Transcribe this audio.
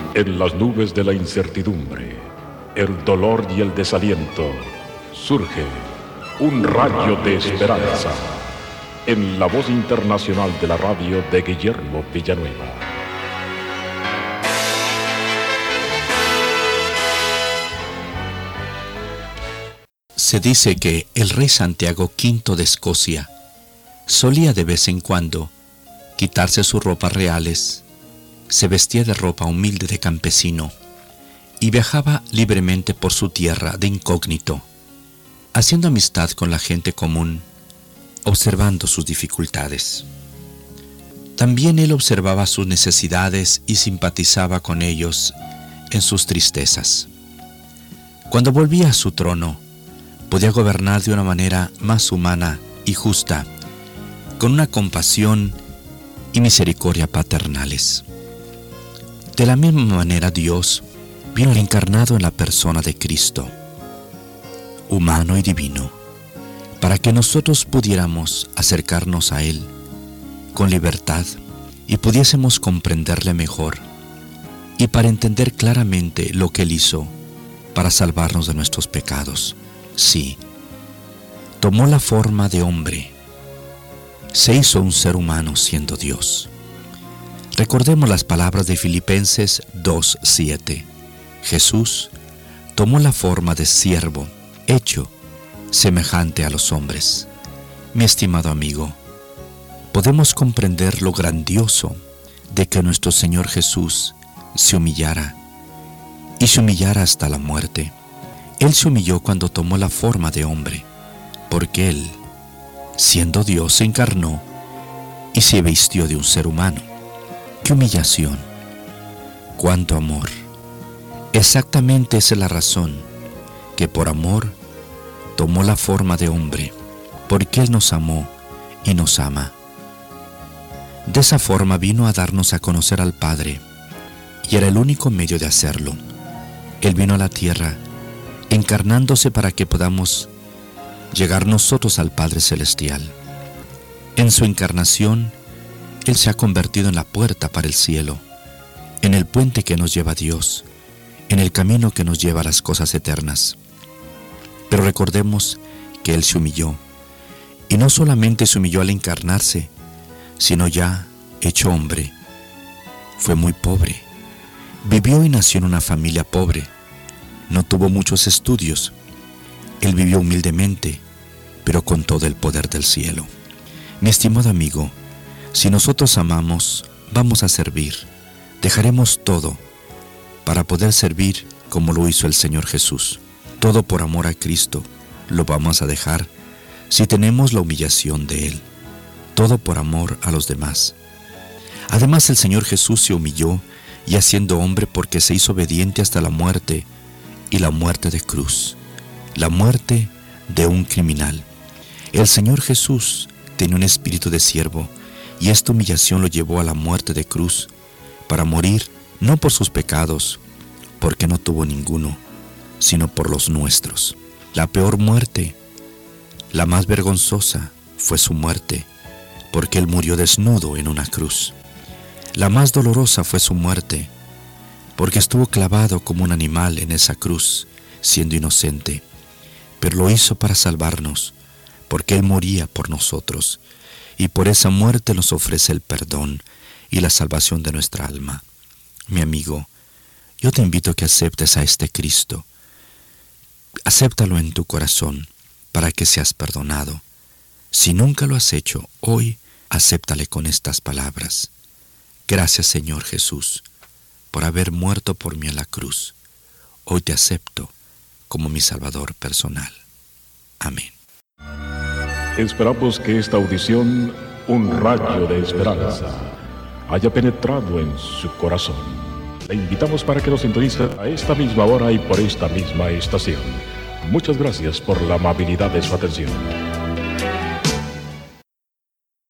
En las nubes de la incertidumbre, el dolor y el desaliento, surge un rayo de esperanza en la voz internacional de la radio de Guillermo Villanueva. Se dice que el rey Santiago V de Escocia solía de vez en cuando quitarse sus ropas reales, se vestía de ropa humilde de campesino y viajaba libremente por su tierra de incógnito, haciendo amistad con la gente común, observando sus dificultades. También él observaba sus necesidades y simpatizaba con ellos en sus tristezas. Cuando volvía a su trono, podía gobernar de una manera más humana y justa, con una compasión y misericordia paternales. De la misma manera Dios vino encarnado en la persona de Cristo, humano y divino, para que nosotros pudiéramos acercarnos a Él con libertad y pudiésemos comprenderle mejor, y para entender claramente lo que Él hizo para salvarnos de nuestros pecados. Sí, tomó la forma de hombre, se hizo un ser humano siendo Dios. Recordemos las palabras de Filipenses 2:7. Jesús tomó la forma de siervo, hecho semejante a los hombres. Mi estimado amigo, podemos comprender lo grandioso de que nuestro Señor Jesús se humillara, y se humillara hasta la muerte. Él se humilló cuando tomó la forma de hombre, porque Él, siendo Dios, se encarnó y se vistió de un ser humano. ¡Qué humillación! ¡Cuánto amor! Exactamente esa es la razón, que por amor tomó la forma de hombre, porque Él nos amó y nos ama. De esa forma vino a darnos a conocer al Padre, y era el único medio de hacerlo. Él vino a la tierra, encarnándose para que podamos llegar nosotros al Padre Celestial. En su encarnación, Él se ha convertido en la puerta para el cielo, en el puente que nos lleva a Dios, en el camino que nos lleva a las cosas eternas. Pero recordemos que Él se humilló, y no solamente se humilló al encarnarse, sino ya hecho hombre. Fue muy pobre, vivió y nació en una familia pobre, no tuvo muchos estudios. Él vivió humildemente, pero con todo el poder del cielo. Mi estimado amigo, si nosotros amamos, vamos a servir. Dejaremos todo para poder servir como lo hizo el Señor Jesús. Todo por amor a Cristo lo vamos a dejar si tenemos la humillación de Él. Todo por amor a los demás. Además, el Señor Jesús se humilló, ya siendo hombre, porque se hizo obediente hasta la muerte, y la muerte de cruz, la muerte de un criminal. El Señor Jesús tenía un espíritu de siervo, y esta humillación lo llevó a la muerte de cruz, para morir no por sus pecados, porque no tuvo ninguno, sino por los nuestros. La peor muerte, la más vergonzosa, fue su muerte, porque Él murió desnudo en una cruz. La más dolorosa fue su muerte, porque estuvo clavado como un animal en esa cruz, siendo inocente, pero lo hizo para salvarnos, porque Él moría por nosotros, y por esa muerte nos ofrece el perdón y la salvación de nuestra alma. Mi amigo, yo te invito a que aceptes a este Cristo. Acéptalo en tu corazón para que seas perdonado. Si nunca lo has hecho, hoy acéptale con estas palabras. Gracias, Señor Jesús, por haber muerto por mí en la cruz. Hoy te acepto como mi Salvador personal. Amén. Esperamos que esta audición, un rayo de esperanza, haya penetrado en su corazón. Le invitamos para que nos sintonice a esta misma hora y por esta misma estación. Muchas gracias por la amabilidad de su atención.